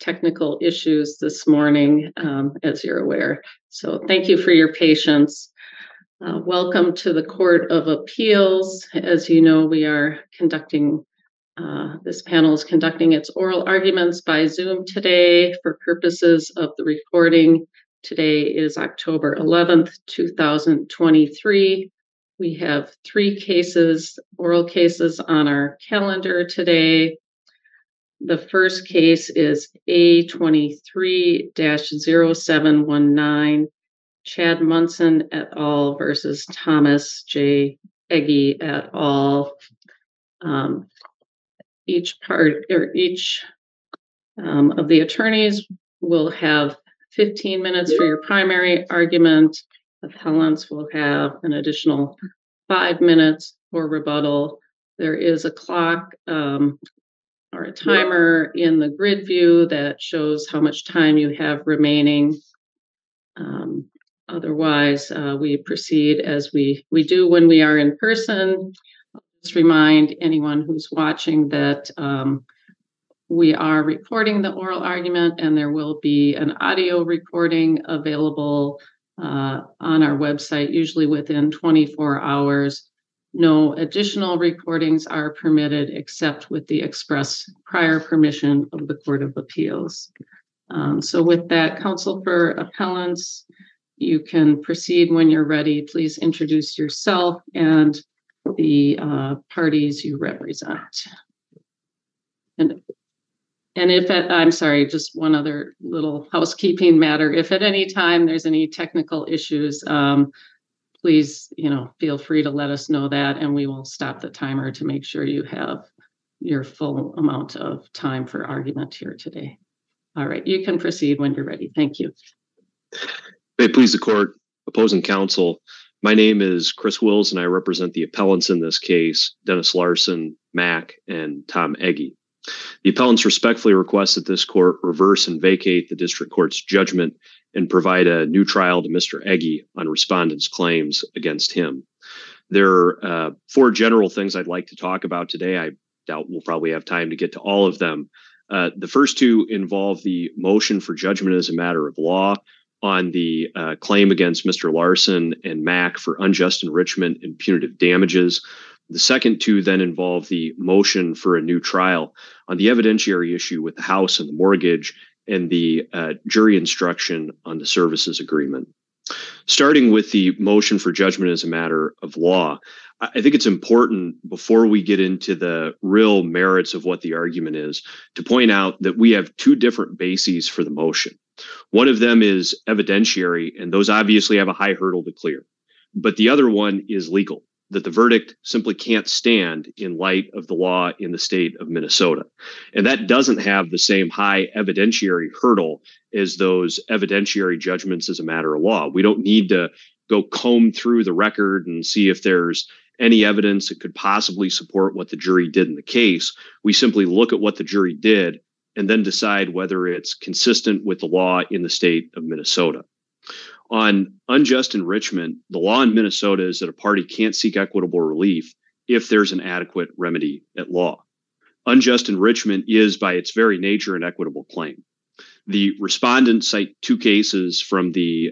technical issues this morning, as you're aware. So thank you for your patience. Welcome to the Court of Appeals. As you know, we are conducting, this panel is conducting its oral arguments by Zoom today for purposes of the recording. Today is October 11th, 2023. We have 3 cases, oral cases on our calendar today. The first case is A23-0719, Chad Munson et al. Versus Thomas J. Egge et al. Each of the attorneys will have 15 minutes for your primary argument. Appellants will have an additional 5 minutes for rebuttal. There is a clock or a timer in the grid view that shows how much time you have remaining. Otherwise, we proceed as we do when we are in person. I'll just remind anyone who's watching that we are recording the oral argument, and there will be an audio recording available on our website, usually within 24 hours. No additional recordings are permitted except with the express prior permission of the Court of Appeals. So with that, counsel for appellants, you can proceed when you're ready. Please introduce yourself and the parties you represent. And if I'm sorry, just one other little housekeeping matter. If at any time there's any technical issues, please, feel free to let us know that, and we will stop the timer to make sure you have your full amount of time for argument here today. All right, you can proceed when you're ready. Thank you. May it please the court, opposing counsel. My name is Chris Wills, and I represent the appellants in this case, Dennis Larson, Mac, and Tom Egge. The appellants respectfully request that this court reverse and vacate the district court's judgment and provide a new trial to Mr. Egge on respondents' claims against him. There are 4 general things I'd like to talk about today. I doubt we'll probably have time to get to all of them. The first 2 involve the motion for judgment as a matter of law on the claim against Mr. Larson and Mac for unjust enrichment and punitive damages. The second 2 then involve the motion for a new trial on the evidentiary issue with the house and the mortgage and the jury instruction on the services agreement. Starting with the motion for judgment as a matter of law, I think it's important before we get into the real merits of what the argument is to point out that we have 2 different bases for the motion. One of them is evidentiary, and those obviously have a high hurdle to clear. But the other one is legal, that the verdict simply can't stand in light of the law in the state of Minnesota. And that doesn't have the same high evidentiary hurdle as those evidentiary judgments as a matter of law. We don't need to go comb through the record and see if there's any evidence that could possibly support what the jury did in the case. We simply look at what the jury did and then decide whether it's consistent with the law in the state of Minnesota. On unjust enrichment, the law in Minnesota is that a party can't seek equitable relief if there's an adequate remedy at law. Unjust enrichment is, by its very nature, an equitable claim. The respondents cite 2 cases from the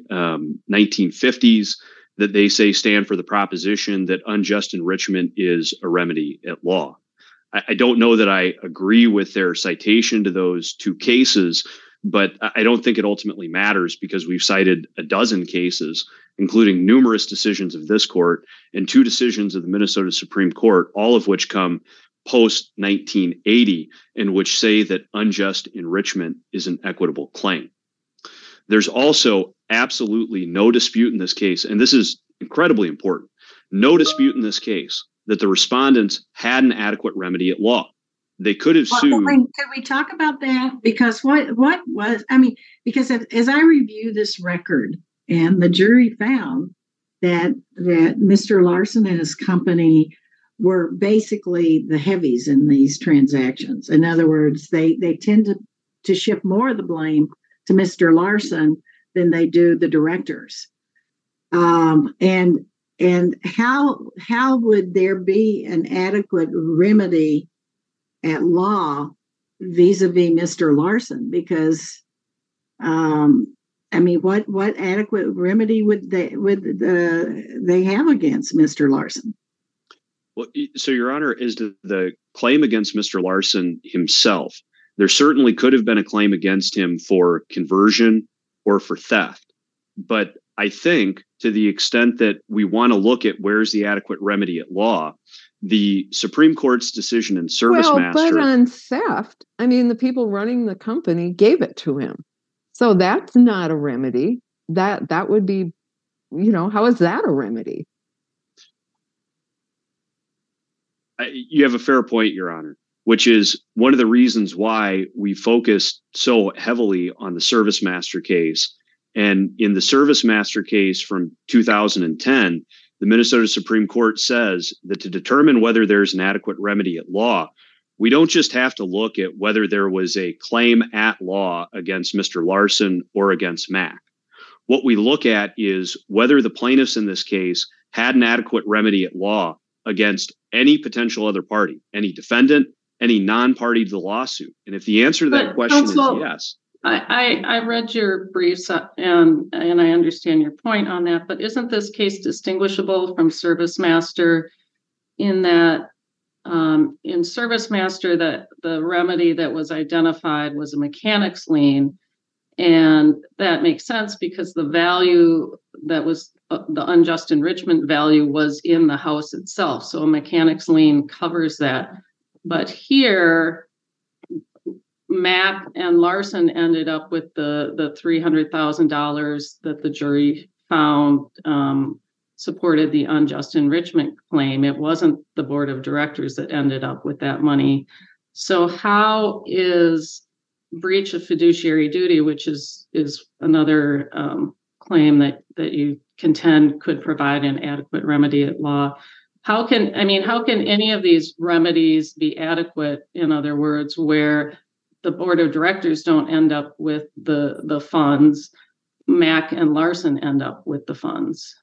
1950s that they say stand for the proposition that unjust enrichment is a remedy at law. I don't know that I agree with their citation to those 2 cases, but I don't think it ultimately matters because we've cited a dozen cases, including numerous decisions of this court and 2 decisions of the Minnesota Supreme Court, all of which come post 1980, in which say that unjust enrichment is an equitable claim. There's also absolutely no dispute in this case, and this is incredibly important, no dispute in this case that the respondents had an adequate remedy at law. They could have sued. Could we talk about that? Because because as I review this record, and the jury found that Mr. Larson and his company were basically the heavies in these transactions. In other words, they tend to shift more of the blame to Mr. Larson than they do the directors. And how would there be an adequate remedy at law vis-a-vis Mr. Larson? Because I mean, what adequate remedy would they have against Mr. Larson? Well, so Your Honor, is the claim against Mr. Larson himself. There certainly could have been a claim against him for conversion or for theft. But I think to the extent that we want to look at where's the adequate remedy at law, the Supreme Court's decision in ServiceMaster. But on theft, I mean, the people running the company gave it to him. So that's not a remedy. That would be, how is that a remedy? You have a fair point, Your Honor, which is one of the reasons why we focused so heavily on the ServiceMaster case. And in the ServiceMaster case from 2010, the Minnesota Supreme Court says that to determine whether there's an adequate remedy at law, we don't just have to look at whether there was a claim at law against Mr. Larson or against Mack. What we look at is whether the plaintiffs in this case had an adequate remedy at law against any potential other party, any defendant, any non-party to the lawsuit. And if the answer to that question is yes. I read your briefs and I understand your point on that, but isn't this case distinguishable from ServiceMaster in that in ServiceMaster the remedy that was identified was a mechanics lien, and that makes sense because the value that was the unjust enrichment value was in the house itself. So a mechanics lien covers that. But here, Mack and Larson ended up with the $300,000 that the jury found supported the unjust enrichment claim. It wasn't the board of directors that ended up with that money. So how is breach of fiduciary duty, which is another claim that you contend could provide an adequate remedy at law, how can any of these remedies be adequate, in other words, where the board of directors don't end up with the funds, Mack and Larson end up with the funds?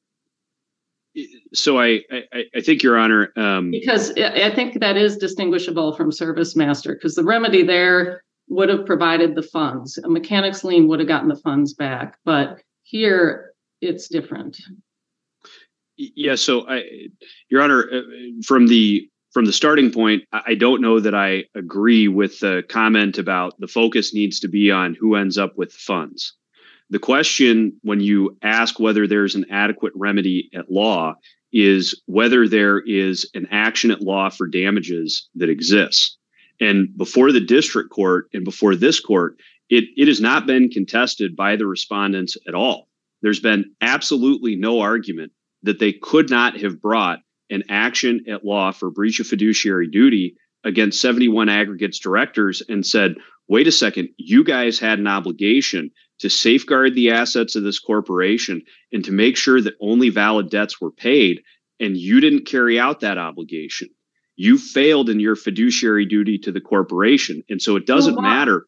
So I think, Your Honor, because I think that is distinguishable from ServiceMaster, because the remedy there would have provided the funds. A mechanics lien would have gotten the funds back, but here it's different. Yeah. So, Your Honor, from the starting point, I don't know that I agree with the comment about the focus needs to be on who ends up with the funds. The question, when you ask whether there's an adequate remedy at law, is whether there is an action at law for damages that exists. And before the district court and before this court, it has not been contested by the respondents at all. There's been absolutely no argument that they could not have brought an action at law for breach of fiduciary duty against 71 aggregates directors and said, wait a second, you guys had an obligation to safeguard the assets of this corporation and to make sure that only valid debts were paid, and you didn't carry out that obligation. You failed in your fiduciary duty to the corporation. And so it doesn't matter.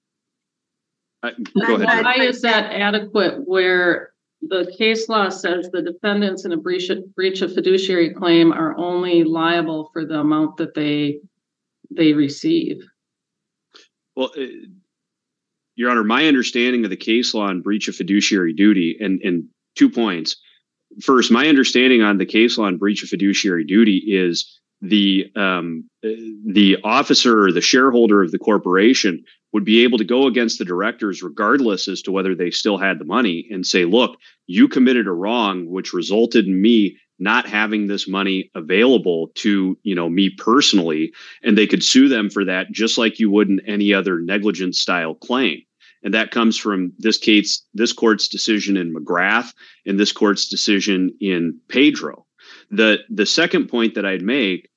Go ahead. Why is that adequate where the case law says the defendants in a breach of fiduciary claim are only liable for the amount that they receive? Well, Your Honor, my understanding of the case law on breach of fiduciary duty, and 2 points. First, my understanding on the case law on breach of fiduciary duty is the officer or the shareholder of the corporation would be able to go against the directors regardless as to whether they still had the money and say, look, you committed a wrong, which resulted in me not having this money available to, me personally. And they could sue them for that, just like you would in any other negligence style claim. And that comes from this court's decision in McGrath and this court's decision in Pedro. The second point that I'd make,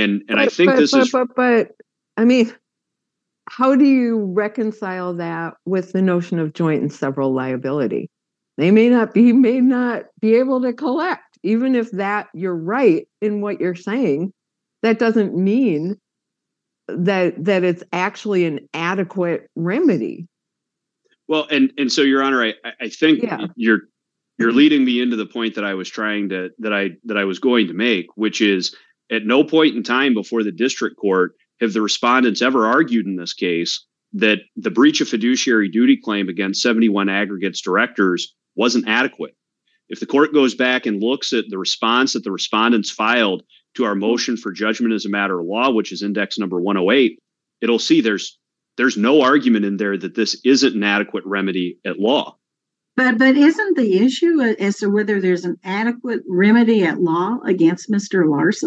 but I mean, how do you reconcile that with the notion of joint and several liability? They may not be able to collect, even if that you're right in what you're saying. That doesn't mean that it's actually an adequate remedy. Well, and so, Your Honor, I think you're leading me into the point that I was that I was going to make, which is at no point in time before the district court have the respondents ever argued in this case that the breach of fiduciary duty claim against 71 aggregates directors wasn't adequate. If the court goes back and looks at the response that the respondents filed to our motion for judgment as a matter of law, which is index number 108, it'll see there's no argument in there that this isn't an adequate remedy at law. But isn't the issue as to whether there's an adequate remedy at law against Mr. Larson?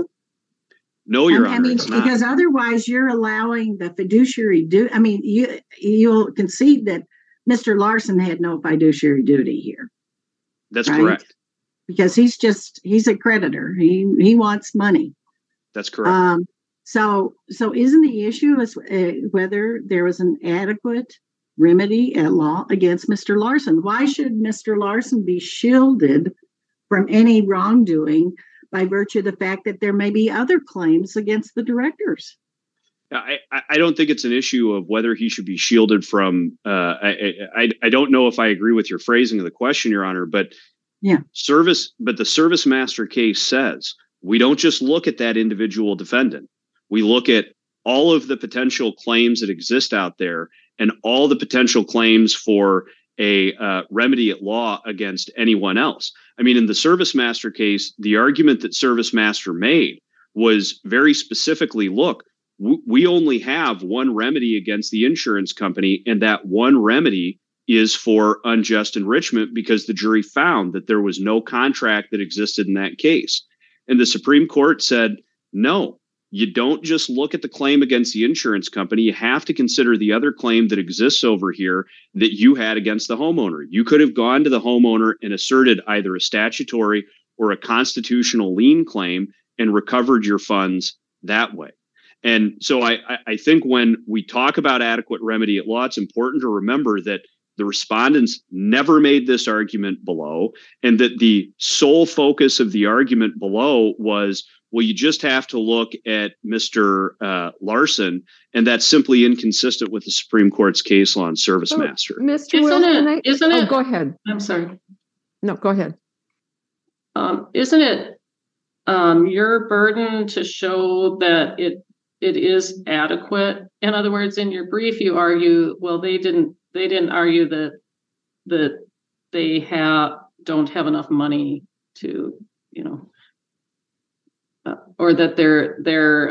No, Your Honor, it's not. Because otherwise you're allowing the fiduciary duty. I mean, you'll concede that Mr. Larson had no fiduciary duty here. That's right? Correct. Because he's a creditor. He wants money. That's correct. So isn't the issue is whether there was an adequate remedy at law against Mr. Larson? Why should Mr. Larson be shielded from any wrongdoing by virtue of the fact that there may be other claims against the directors? I don't think it's an issue of whether he should be shielded from. I don't know if I agree with your phrasing of the question, Your Honor, but yeah, the service master case says we don't just look at that individual defendant. We look at all of the potential claims that exist out there and all the potential claims for a remedy at law against anyone else. I mean, in the service master case, the argument that service master made was very specifically, look, we only have one remedy against the insurance company, and that one remedy is for unjust enrichment because the jury found that there was no contract that existed in that case. And the Supreme Court said, no, you don't just look at the claim against the insurance company. You have to consider the other claim that exists over here that you had against the homeowner. You could have gone to the homeowner and asserted either a statutory or a constitutional lien claim and recovered your funds that way. And so I think when we talk about adequate remedy at law, it's important to remember that the respondents never made this argument below, and that the sole focus of the argument below was, well, you just have to look at Mr. Larson, and that's simply inconsistent with the Supreme Court's case law on service master. Mr. Wilson, isn't it? Go ahead. I'm sorry. No, go ahead. Isn't it your burden to show that it is adequate? In other words, in your brief, you argue, well, they didn't argue that they don't have enough money to, or that they're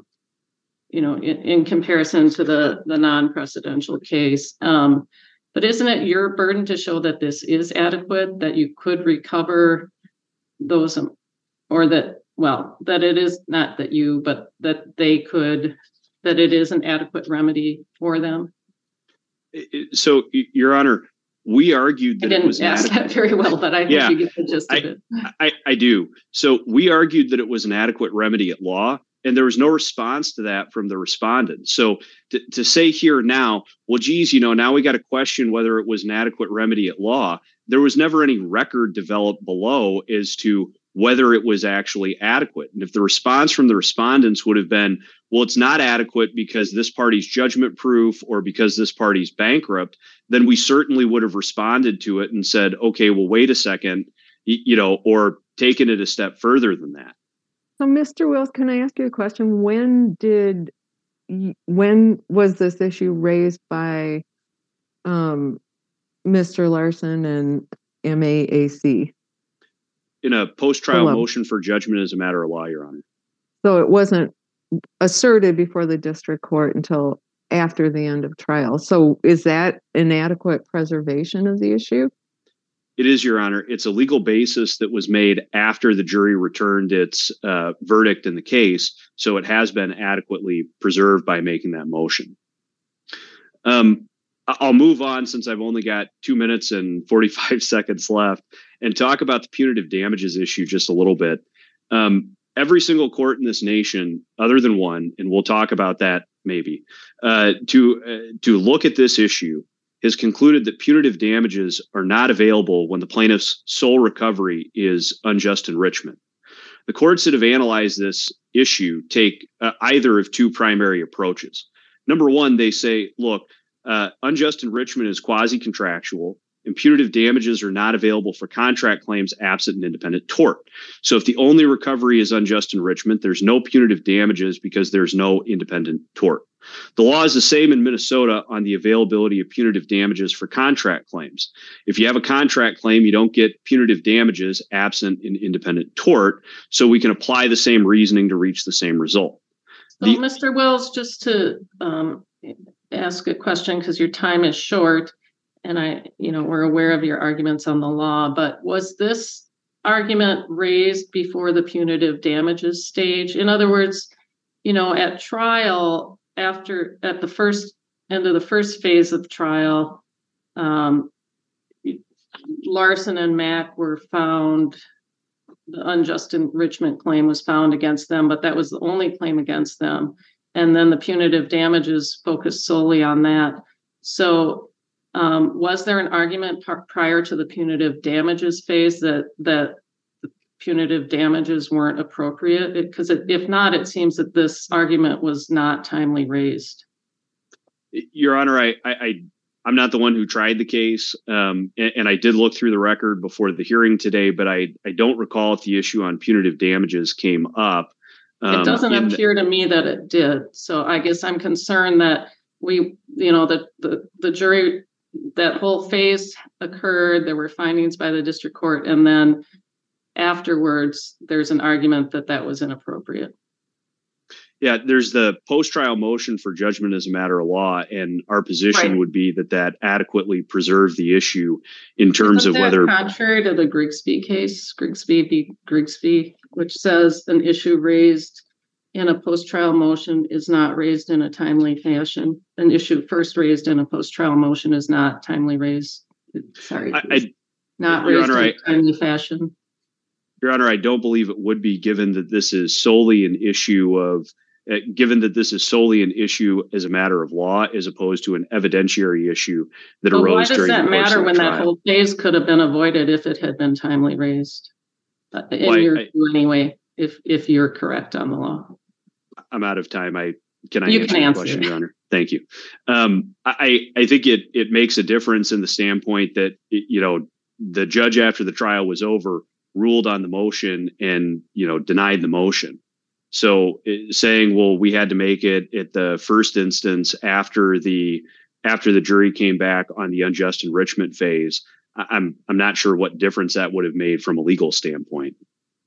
in comparison to the non-precedential case. But isn't it your burden to show that this is adequate, that you could recover those, or that it is not that you, but that it is an adequate remedy for them? So, Your Honor, we argued that it was ask that very well, but I think you get the gist of it. I do. So we argued that it was an adequate remedy at law, and there was no response to that from the respondent. So to say here now, well, geez, now we got to question whether it was an adequate remedy at law. There was never any record developed below as to whether it was actually adequate. And if the response from the respondents would have been, well, it's not adequate because this party's judgment proof or because this party's bankrupt, then we certainly would have responded to it and said, okay, well, wait a second, or taken it a step further than that. So, Mr. Wills, can I ask you a question? When was this issue raised by Mr. Larson and MAAC? In a post-trial motion for judgment as a matter of law, Your Honor. So it wasn't asserted before the district court until after the end of trial. So is that an adequate preservation of the issue? It is, Your Honor. It's a legal basis that was made after the jury returned its verdict in the case. So it has been adequately preserved by making that motion. I'll move on, since I've only got 2 minutes and 45 seconds left, and talk about the punitive damages issue just a little bit. Every single court in this nation, other than one, and we'll talk about that maybe, to look at this issue, has concluded that punitive damages are not available when the plaintiff's sole recovery is unjust enrichment. The courts that have analyzed this issue take either of two primary approaches. Number one, they say, look, unjust enrichment is quasi-contractual. and punitive damages are not available for contract claims absent an independent tort. So if the only recovery is unjust enrichment, there's no punitive damages because there's no independent tort. The law is the same in Minnesota on the availability of punitive damages for contract claims. If you have a contract claim, you don't get punitive damages absent an independent tort. So we can apply the same reasoning to reach the same result. So, Mr. Wills, just to ask a question, because your time is short, and we're aware of your arguments on the law, but was this argument raised before the punitive damages stage? In other words, at trial, at the first end of the first phase of the trial, Larson and Mack were found, the unjust enrichment claim was found against them, but that was the only claim against them. And then the punitive damages focused solely on that. So was there an argument prior to the punitive damages phase that the punitive damages weren't appropriate? Because if not, it seems that this argument was not timely raised. Your Honor, I'm not the one who tried the case, and I did look through the record before the hearing today, but I don't recall if the issue on punitive damages came up. It doesn't appear to me that it did. So I guess I'm concerned that the jury, that whole phase occurred, there were findings by the district court, and then afterwards, there's an argument that that was inappropriate. Yeah, there's the post-trial motion for judgment as a matter of law, and our position would be that adequately preserved the issue in terms of whether, contrary to the Grigsby case, Grigsby v. Grigsby, which says an issue raised in a post-trial motion is not raised in a timely fashion. An issue first raised in a post-trial motion is not timely raised. Not raised in a timely fashion. Your Honor, I don't believe it would be, given that this is solely an issue as a matter of law, as opposed to an evidentiary issue that arose during the course of the trial. Why does that matter when that whole phase could have been avoided if it had been timely raised? Anyway, if you're correct on the law. I'm out of time. Can I answer your question, Your Honor? Thank you. I think it makes a difference in the standpoint that the judge, after the trial was over, ruled on the motion and denied the motion. So saying, well, we had to make it at the first instance after the jury came back on the unjust enrichment phase, I'm not sure what difference that would have made from a legal standpoint.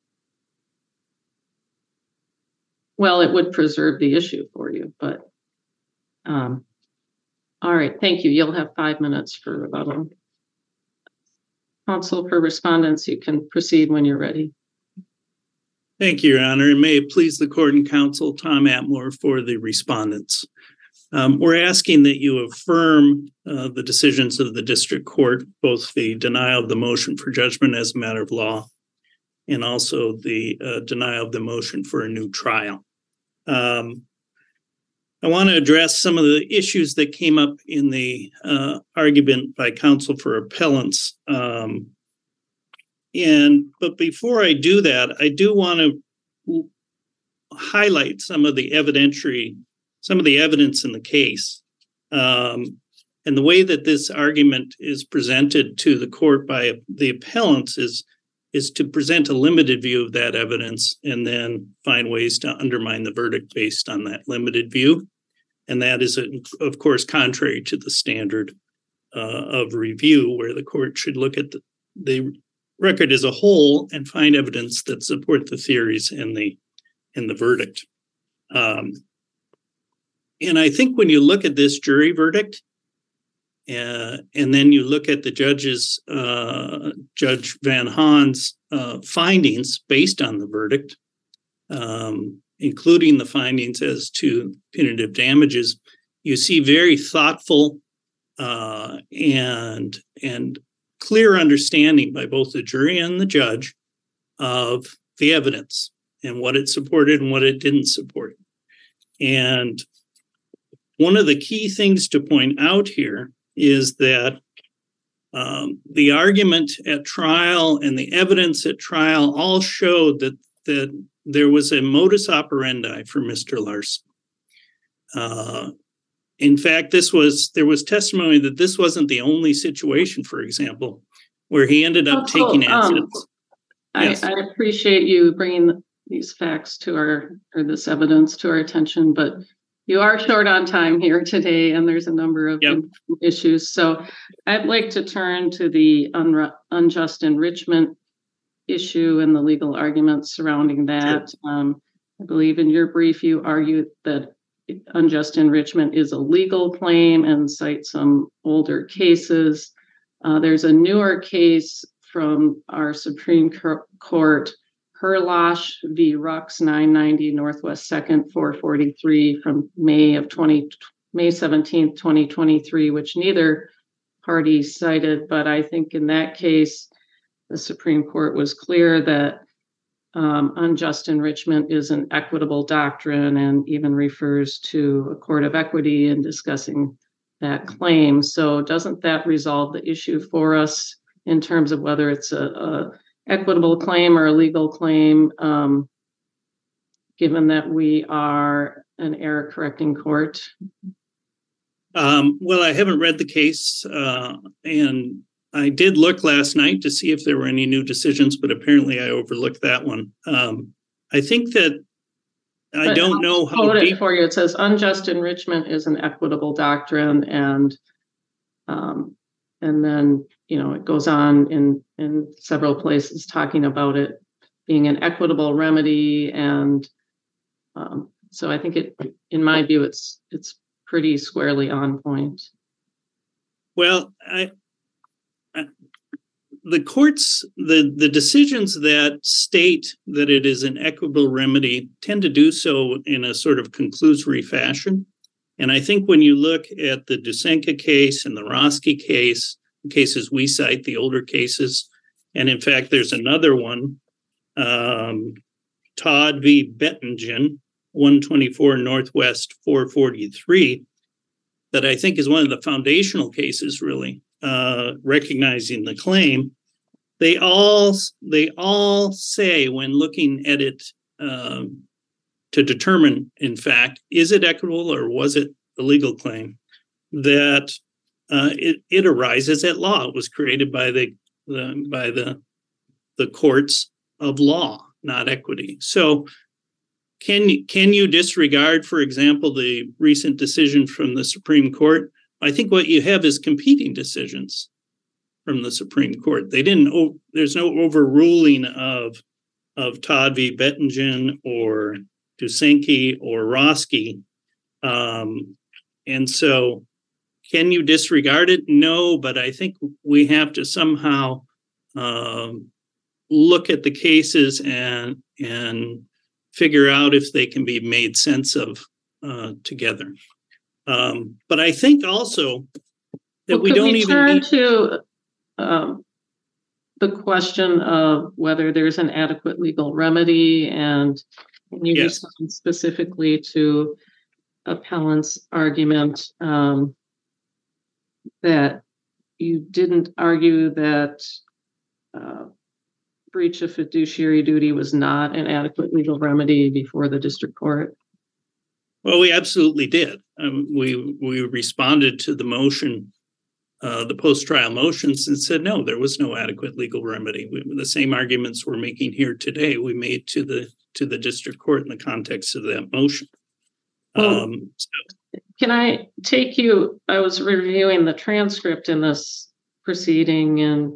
Well, it would preserve the issue for you, but all right, thank you. You'll have 5 minutes for rebuttal. Counsel for respondents, you can proceed when you're ready. Thank you, Your Honor. And may it please the court and counsel, Tom Atmore for the respondents. We're asking that you affirm the decisions of the district court, both the denial of the motion for judgment as a matter of law, and also the denial of the motion for a new trial. I want to address some of the issues that came up in the argument by counsel for appellants. But before I do that, I do want to highlight some of the evidence in the case. And the way that this argument is presented to the court by the appellants is to present a limited view of that evidence and then find ways to undermine the verdict based on that limited view. And that is, of course, contrary to the standard of review, where the court should look at the record as a whole and find evidence that support the theories in the verdict. And I think when you look at this jury verdict, and then you look at the Judge Van Haan's findings based on the verdict, including the findings as to punitive damages, you see very thoughtful and clear understanding by both the jury and the judge of the evidence and what it supported and what it didn't support. And one of the key things to point out here is that the argument at trial and the evidence at trial all showed that there was a modus operandi for Mr. Larson. in fact, there was testimony that this wasn't the only situation, for example, where he ended up taking assets. Yes. I appreciate you bringing these facts or this evidence to our attention, but you are short on time here today, and there's a number of issues. So I'd like to turn to the unjust enrichment issue and the legal arguments surrounding that. Sure. I believe in your brief, you argue that unjust enrichment is a legal claim and cite some older cases. There's a newer case from our Supreme Court, Herlosh v. Rux 990 Northwest 2nd 443 from May 17th, 2023, which neither party cited, but I think in that case, the Supreme Court was clear that unjust enrichment is an equitable doctrine and even refers to a court of equity in discussing that claim. So doesn't that resolve the issue for us in terms of whether it's a equitable claim or a legal claim, given that we are an error correcting court? Well, I haven't read the case, and I did look last night to see if there were any new decisions, but apparently I overlooked that one. I think that I don't know how quote it for you. It says unjust enrichment is an equitable doctrine, and then it goes on in several places talking about it being an equitable remedy, and so I think in my view, it's pretty squarely on point. Well, the courts, the decisions that state that it is an equitable remedy tend to do so in a sort of conclusory fashion. And I think when you look at the Dusenka case and the Roski case, the cases we cite, the older cases, and in fact, there's another one, Todd v. Bettingen, 124 Northwest 443, that I think is one of the foundational cases, really, recognizing the claim. They all say, when looking at it to determine, in fact, is it equitable or was it a legal claim, that it arises at law. It was created by the courts of law, not equity. So can you disregard, for example, the recent decision from the Supreme Court? I think what you have is competing decisions from the Supreme Court. There's no overruling of Todd v. Bettingen or Dusenki or Roski. And so can you disregard it? No, but I think we have to somehow look at the cases and figure out if they can be made sense of together. But I think also that we don't even turn to the question of whether there's an adequate legal remedy, and you respond specifically to appellant's argument that you didn't argue that breach of fiduciary duty was not an adequate legal remedy before the district court. Well, we absolutely did. We responded to the motion, the post-trial motions, and said, no, there was no adequate legal remedy. The same arguments we're making here today, we made to the district court in the context of that motion. Can I take you, I was reviewing the transcript in this proceeding, and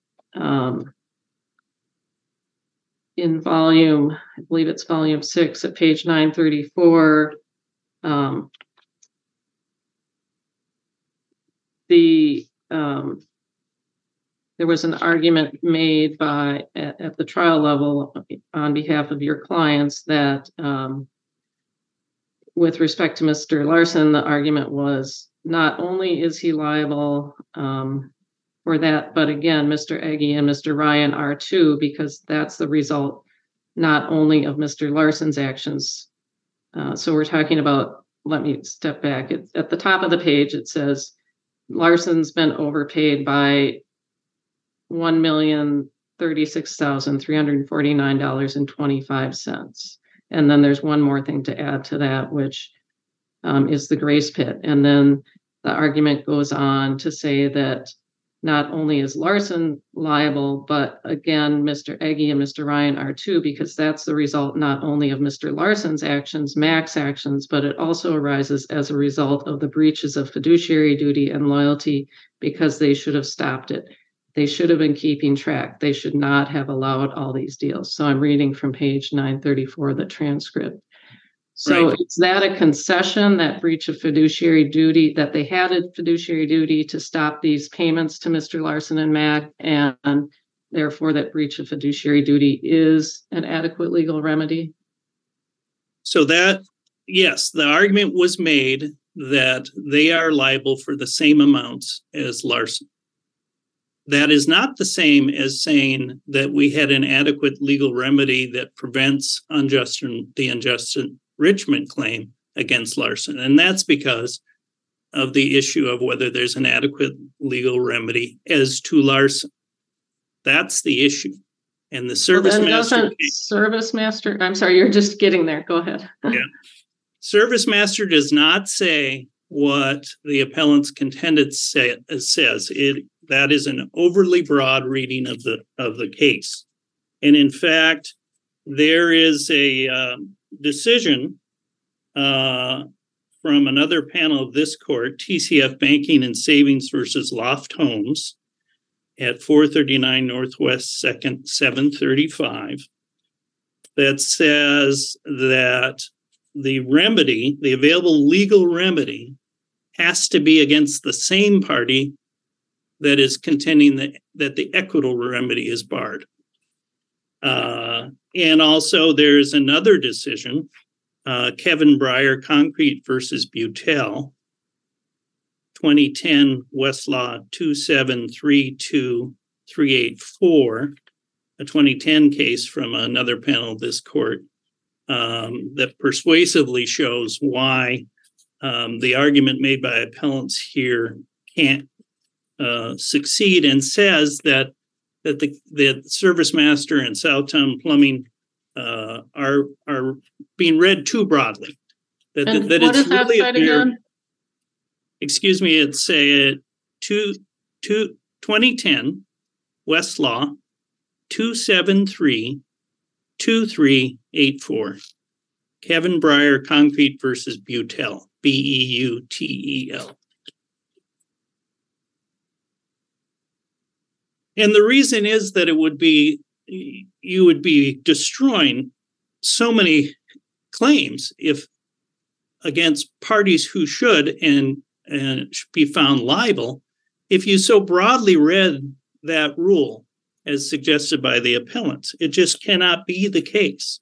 in volume, I believe it's volume 6 at page 934, there was an argument made at the trial level on behalf of your clients that with respect to Mr. Larson, the argument was not only is he liable for that, but again, Mr. Eggy and Mr. Ryan are too, because that's the result not only of Mr. Larson's actions. So we're talking about, let me step back. At the top of the page, it says Larson's been overpaid by $1,036,349.25. And then there's one more thing to add to that, which is the grace pit. And then the argument goes on to say that not only is Larson liable, but again, Mr. Egge and Mr. Ryan are too, because that's the result not only of Mr. Larson's actions, Mac's actions, but it also arises as a result of the breaches of fiduciary duty and loyalty, because they should have stopped it. They should have been keeping track. They should not have allowed all these deals. So I'm reading from page 934 of the transcript. So Right. Is that a concession, that breach of fiduciary duty, that they had a fiduciary duty to stop these payments to Mr. Larson and Mac, and therefore that breach of fiduciary duty is an adequate legal remedy? So that, yes, the argument was made that they are liable for the same amounts as Larson. That is not the same as saying that we had an adequate legal remedy that prevents the unjust enrichment claim against Larson. And that's because of the issue of whether there's an adequate legal remedy as to Larson. That's the issue. And the service master. Service master, I'm sorry, you're just getting there. Go ahead. Yeah. Service master does not say what the appellant's contended says. That is an overly broad reading of the case. And in fact, there is a decision from another panel of this court, TCF Banking and Savings versus Loft Homes, at 439 Northwest 2nd, 735, that says that the remedy, the available legal remedy, has to be against the same party that is contending that the equitable remedy is barred. And also there's another decision, Kevin Breyer Concrete versus Butel, 2010 Westlaw 2732384, a 2010 case from another panel of this court, that persuasively shows why the argument made by appellants here can't succeed, and says that the Service Master and Southtown Plumbing are being read too broadly. That what is that site again? Excuse me, it's a 2010 Westlaw 2732384. Kevin Breyer Concrete versus Butel, Beutel. And the reason is that you would be destroying so many claims if against parties who should and be found liable, if you so broadly read that rule as suggested by the appellants. It just cannot be the case.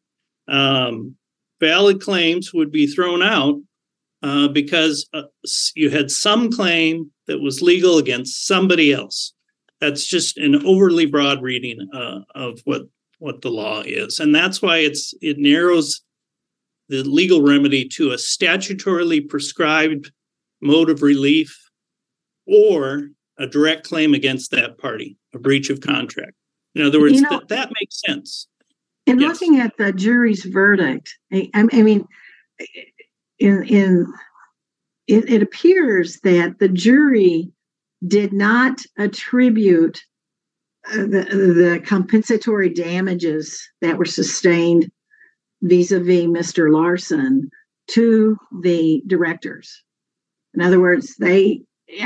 Valid claims would be thrown out because you had some claim that was legal against somebody else. That's just an overly broad reading of what the law is. And that's why it narrows the legal remedy to a statutorily prescribed mode of relief or a direct claim against that party, a breach of contract. In other words, that makes sense. In looking at the jury's verdict, I mean, it appears that the jury did not attribute the compensatory damages that were sustained vis-a-vis Mr. Larson to the directors. In other words, would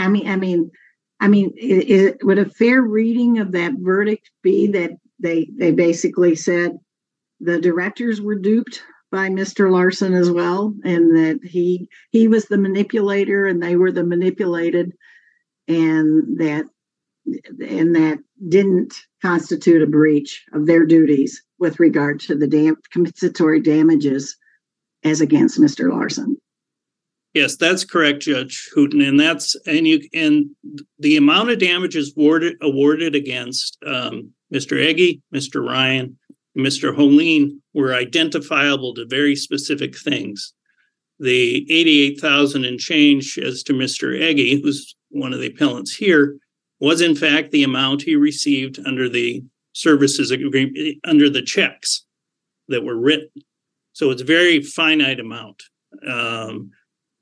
a fair reading of that verdict be that they basically said the directors were duped by Mr. Larson as well, and that he was the manipulator and they were the manipulated, and that didn't constitute a breach of their duties with regard to the compensatory damages as against Mr. Larson? Yes, that's correct, Judge Hooten, and the amount of damages awarded against Mr. Egge, Mr. Ryan, and Mr. Holeen were identifiable to very specific things. The $88,000 and change as to Mr. Egge, who's one of the appellants here, was in fact the amount he received under the services agreement, under the checks that were written. So it's a very finite amount.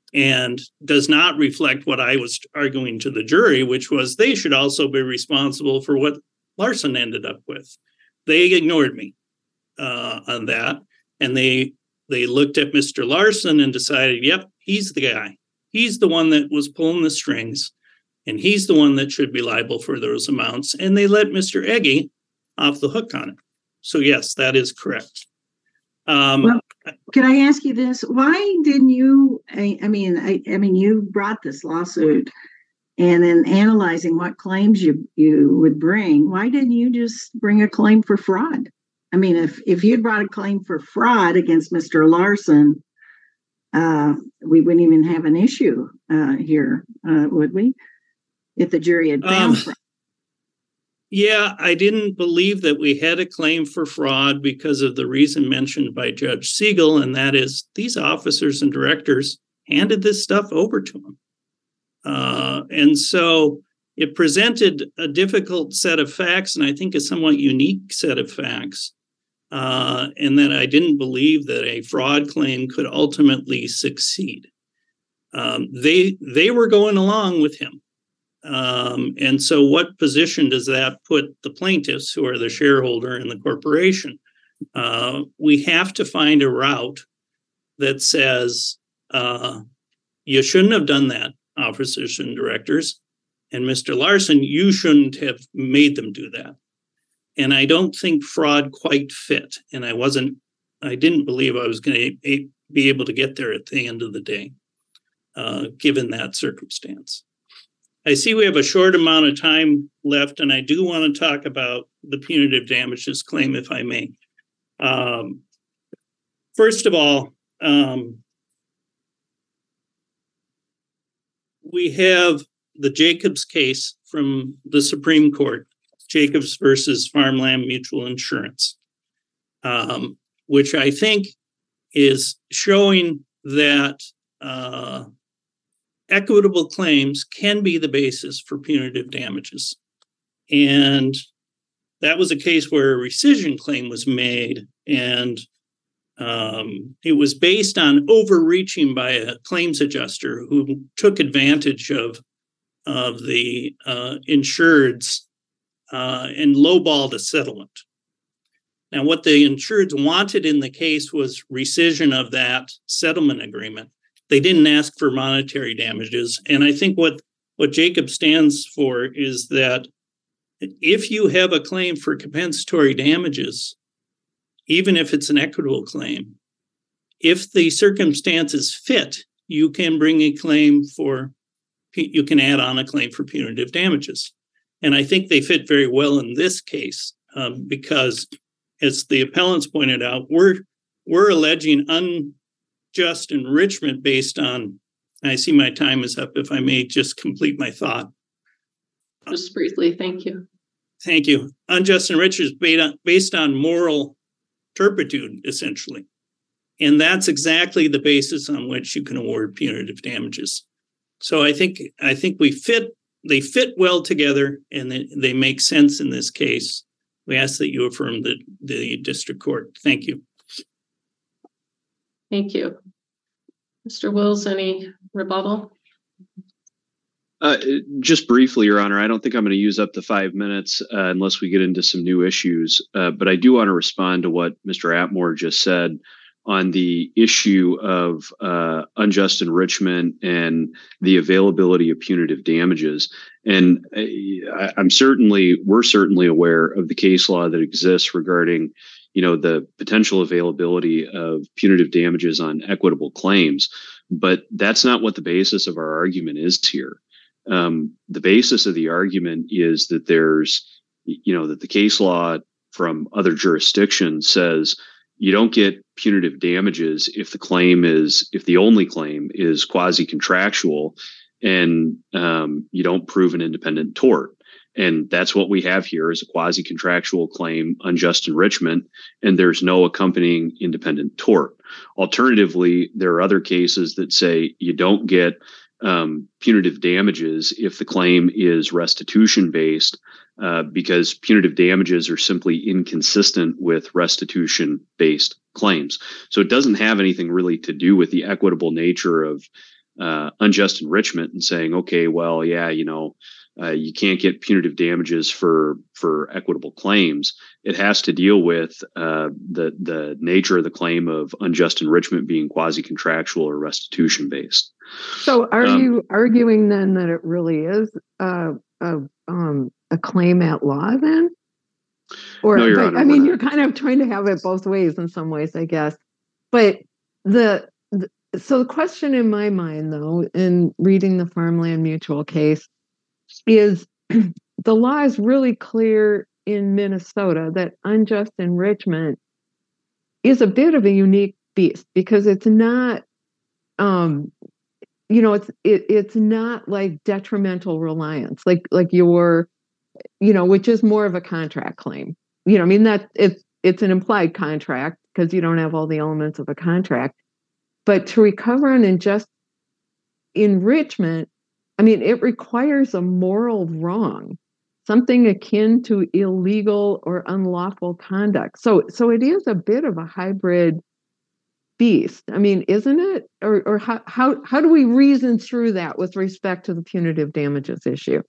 and does not reflect what I was arguing to the jury, which was they should also be responsible for what Larson ended up with. They ignored me on that, and they looked at Mr. Larson and decided, yep, he's the guy. He's the one that was pulling the strings, and he's the one that should be liable for those amounts. And they let Mr. Egge off the hook on it. So yes, that is correct. Well, could I ask you this? Why didn't you? I mean, you brought this lawsuit, and in analyzing what claims you would bring, why didn't you just bring a claim for fraud? I mean, if you'd brought a claim for fraud against Mr. Larson, we wouldn't even have an issue here, would we? If the jury had found fraud. Yeah, I didn't believe that we had a claim for fraud because of the reason mentioned by Judge Siegel, and that is these officers and directors handed this stuff over to him. And so it presented a difficult set of facts, and I think a somewhat unique set of facts, and that I didn't believe that a fraud claim could ultimately succeed. They were going along with him. And so what position does that put the plaintiffs, who are the shareholder in the corporation? We have to find a route that says, you shouldn't have done that, officers and directors. And Mr. Larson, you shouldn't have made them do that. And I don't think fraud quite fit. And I didn't believe I was going to be able to get there at the end of the day, given that circumstance. I see we have a short amount of time left, and I do want to talk about the punitive damages claim, if I may. First of all, we have the Jacobs case from the Supreme Court, Jacobs versus Farmland Mutual Insurance, which I think is showing that equitable claims can be the basis for punitive damages. And that was a case where a rescission claim was made, and it was based on overreaching by a claims adjuster who took advantage of the insureds and lowballed a settlement. Now, what the insureds wanted in the case was rescission of that settlement agreement. They didn't ask for monetary damages. And I think what Jacob stands for is that if you have a claim for compensatory damages, even if it's an equitable claim, if the circumstances fit, you can bring a claim you can add on a claim for punitive damages. And I think they fit very well in this case because, as the appellants pointed out, we're alleging unjust enrichment based on, I see my time is up, if I may just complete my thought. Just briefly, thank you. Thank you. Unjust enrichment is based on moral turpitude, essentially. And that's exactly the basis on which you can award punitive damages. So I think they fit well together, and they make sense in this case. We ask that you affirm the district court. Thank you. Thank you. Mr. Wills, any rebuttal? Just briefly, Your Honor, I don't think I'm going to use up the 5 minutes unless we get into some new issues. But I do want to respond to what Mr. Atmore just said on the issue of unjust enrichment and the availability of punitive damages. And we're certainly aware of the case law that exists regarding, the potential availability of punitive damages on equitable claims. But that's not what the basis of our argument is here. The basis of the argument is that that the case law from other jurisdictions says you don't get punitive damages if the only claim is quasi-contractual and you don't prove an independent tort. And that's what we have here is a quasi-contractual claim, unjust enrichment, and there's no accompanying independent tort. Alternatively, there are other cases that say you don't get punitive damages if the claim is restitution based, because punitive damages are simply inconsistent with restitution based claims. So it doesn't have anything really to do with the equitable nature of unjust enrichment and saying, okay, well, yeah, you can't get punitive damages for equitable claims. It has to deal with the nature of the claim of unjust enrichment being quasi-contractual or restitution based. So are you arguing then that it really is a claim at law then? Or no, Your Honor, I mean, you're kind of trying to have it both ways in some ways, I guess. But so the question in my mind, though, in reading the Farmland Mutual case, is the law is really clear in Minnesota that unjust enrichment is a bit of a unique beast because it's not, it's not like detrimental reliance, like your, which is more of a contract claim. I mean, that it's an implied contract because you don't have all the elements of a contract. But to recover an unjust enrichment, I mean, it requires a moral wrong, something akin to illegal or unlawful conduct. So it is a bit of a hybrid beast. I mean, isn't it? Or how do we reason through that with respect to the punitive damages issue?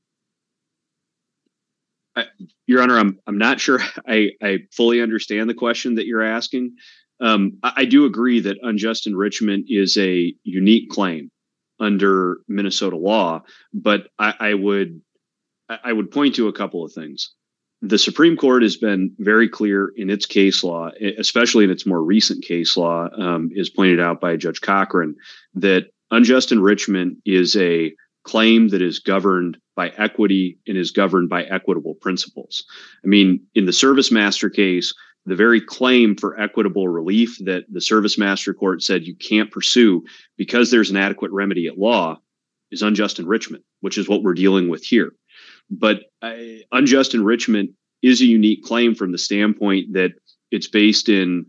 Your Honor, I'm not sure I fully understand the question that you're asking. I do agree that unjust enrichment is a unique claim under Minnesota law, but I would point to a couple of things. The Supreme Court has been very clear in its case law, especially in its more recent case law, is pointed out by Judge Cochran, that unjust enrichment is a claim that is governed by equity and is governed by equitable principles. I mean, in the Service Master case, the very claim for equitable relief that the Service Master Court said you can't pursue because there's an adequate remedy at law is unjust enrichment, which is what we're dealing with here. But unjust enrichment is a unique claim from the standpoint that it's based in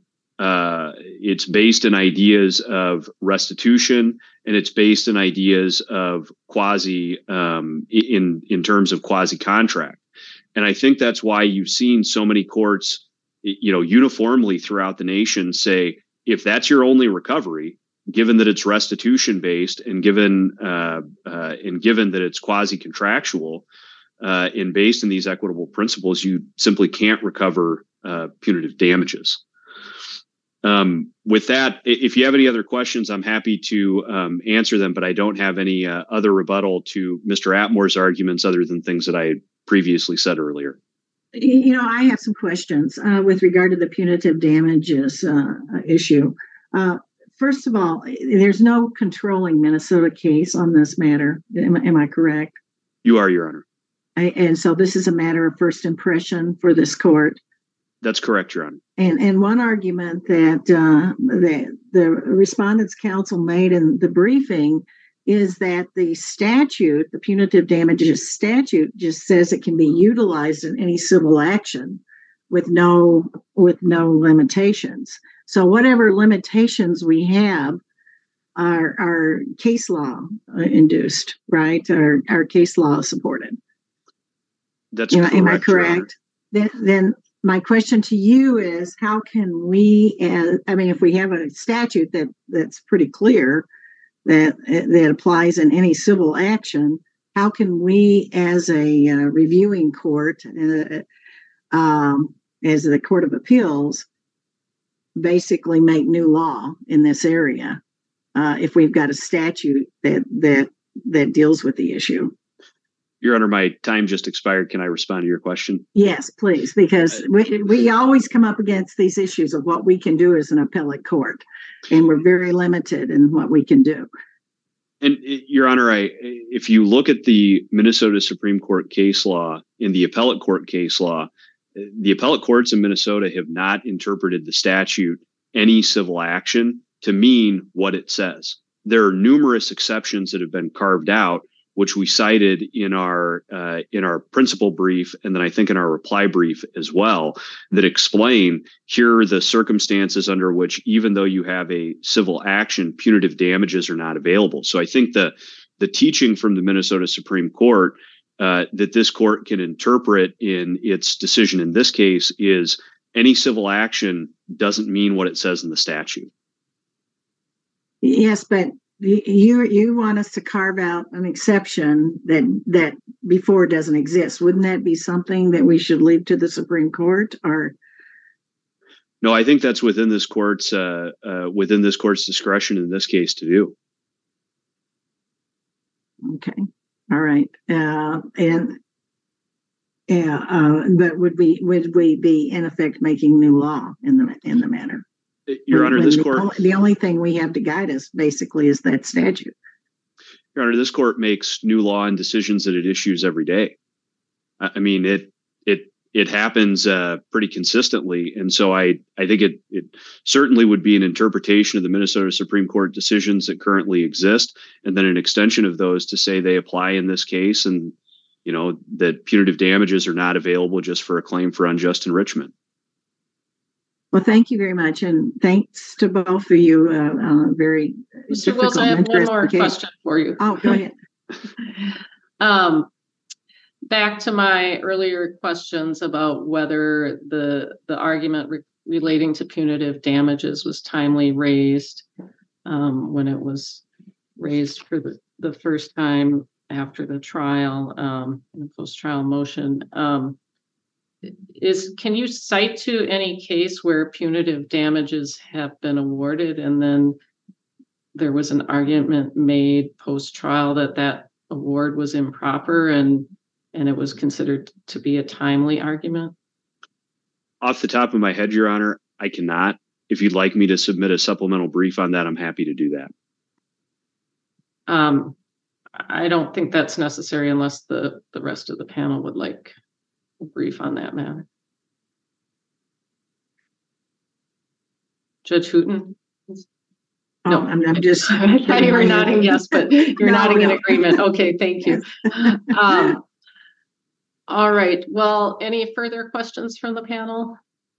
ideas of restitution, and it's based in ideas of quasi in terms of quasi contract. And I think that's why you've seen so many courts, uniformly throughout the nation say, if that's your only recovery, given that it's restitution based and given that it's quasi contractual and based in these equitable principles, you simply can't recover punitive damages. With that, if you have any other questions, I'm happy to answer them, but I don't have any other rebuttal to Mr. Atmore's arguments other than things that I had previously said earlier. I have some questions with regard to the punitive damages issue. First of all, there's no controlling Minnesota case on this matter. Am I correct? You are, Your Honor. And so this is a matter of first impression for this court. That's correct, Your Honor. And one argument that the Respondents' Counsel made in the briefing is that the statute, the punitive damages statute, just says it can be utilized in any civil action with no limitations. So whatever limitations we have are case law induced, right? Are case law supported. That's correct. Am I correct? Then my question to you is, how can we, if we have a statute that's pretty clear that applies in any civil action, how can we as a reviewing court, as the Court of Appeals, basically make new law in this area if we've got a statute that deals with the issue? Your Honor, my time just expired. Can I respond to your question? Yes, please, because we always come up against these issues of what we can do as an appellate court, and we're very limited in what we can do. And Your Honor, if you look at the Minnesota Supreme Court case law and the appellate court case law, the appellate courts in Minnesota have not interpreted the statute, any civil action, to mean what it says. There are numerous exceptions that have been carved out, which we cited in our principal brief, and then I think in our reply brief as well, that explain here are the circumstances under which, even though you have a civil action, punitive damages are not available. So I think the teaching from the Minnesota Supreme Court that this court can interpret in its decision in this case is any civil action doesn't mean what it says in the statute. Yes, but you want us to carve out an exception that before doesn't exist. Wouldn't that be something that we should leave to the Supreme Court? Or No, I think that's within this court's discretion in this case to do. okay, all right, but would we be in effect making new law in the matter? Your Honor, this court. The only thing we have to guide us basically is that statute. Your Honor, this court makes new law and decisions that it issues every day. I mean, it happens pretty consistently, and so I think it certainly would be an interpretation of the Minnesota Supreme Court decisions that currently exist, and then an extension of those to say they apply in this case, and that punitive damages are not available just for a claim for unjust enrichment. Well, thank you very much, and thanks to both of you. Very Mr. Wilson, I have one more question for you. Oh, go ahead. Back to my earlier questions about whether the argument relating to punitive damages was timely raised when it was raised for the first time after the trial, in the post-trial motion. Can you cite to any case where punitive damages have been awarded and then there was an argument made post-trial that award was improper and it was considered to be a timely argument? Off the top of my head, Your Honor, I cannot. If you'd like me to submit a supplemental brief on that, I'm happy to do that. I don't think that's necessary unless the rest of the panel would like a brief on that matter. Judge Hooten? No, I'm just. I thought you were nodding yes, but you're nodding in agreement. Okay, thank you. All right. Well, any further questions from the panel?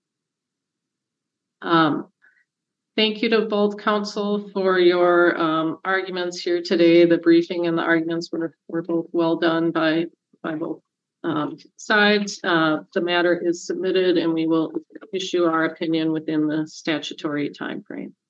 Thank you to both counsel for your arguments here today. The briefing and the arguments were both well done by both sides. The matter is submitted and we will issue our opinion within the statutory time frame.